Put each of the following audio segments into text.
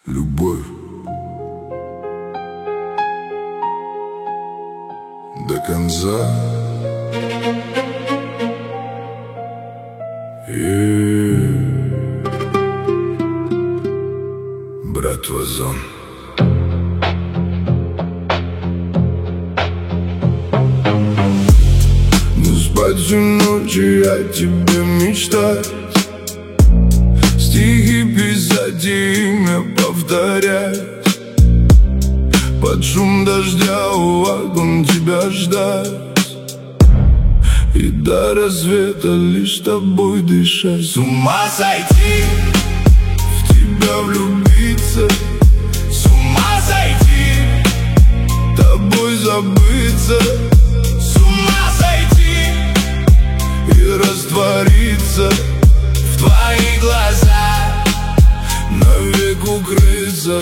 Любовь до конца. Братва Зон. Не спать всю ночь, я тебе мечтать, стихи писать и имя повторять, под шум дождя у окон тебя ждать, и до рассвета лишь тобой дышать. С ума сойти, в тебя влюбиться, с ума сойти, тобой забыться, с ума сойти и раствориться в твоих глазах, навек укрыться.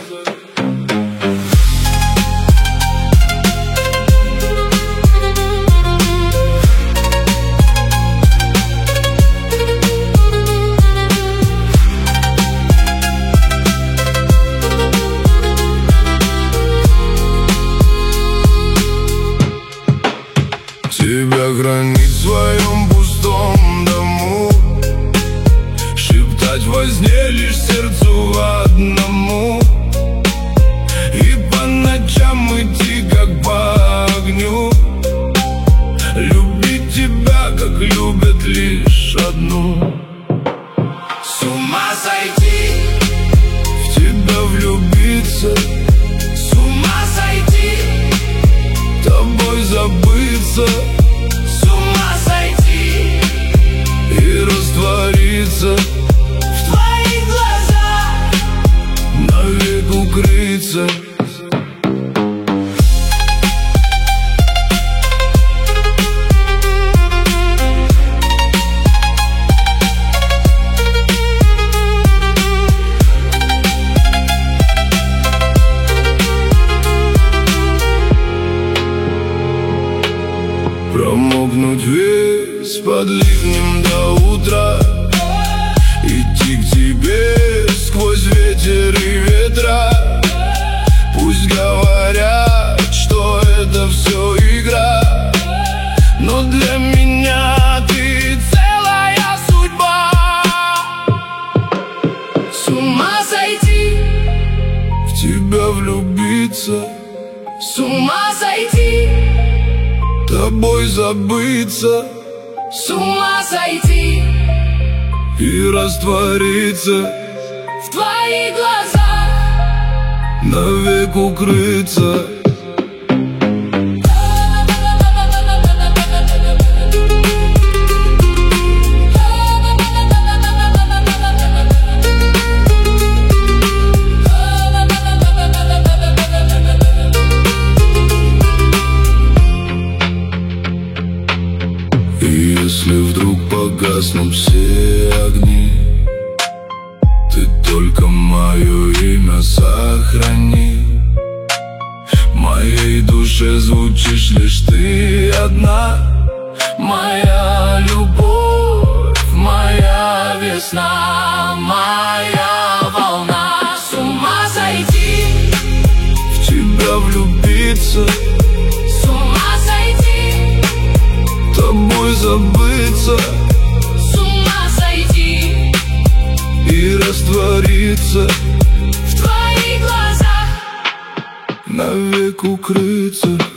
Тебя хранить в своем пустом дому, шептать во сне лишь сердцу одному, и по ночам идти как по огню, любить тебя, как любят лишь одну. С ума сойти, в тебя влюбиться, с ума сойти, тобой забыться, с ума сойти и раствориться в твоих глазах, навек укрыться. Промокнуть весь под ливнем до утра, идти к тебе сквозь ветер и ветра. Пусть говорят, что это все игра, но для меня ты целая судьба. С ума сойти, в тебя влюбиться, с ума сойти, тобой забыться, с ума сойти и раствориться в твоих глазах, навек укрыться. Если вдруг погаснут все огни, ты только мое имя сохрани. В моей душе звучишь лишь ты одна, моя любовь, моя весна, моя волна. С ума сойти, в тебя влюбиться, с ума сойти, тобой забыться, с ума сойти и раствориться в твоих глазах, навек укрыться.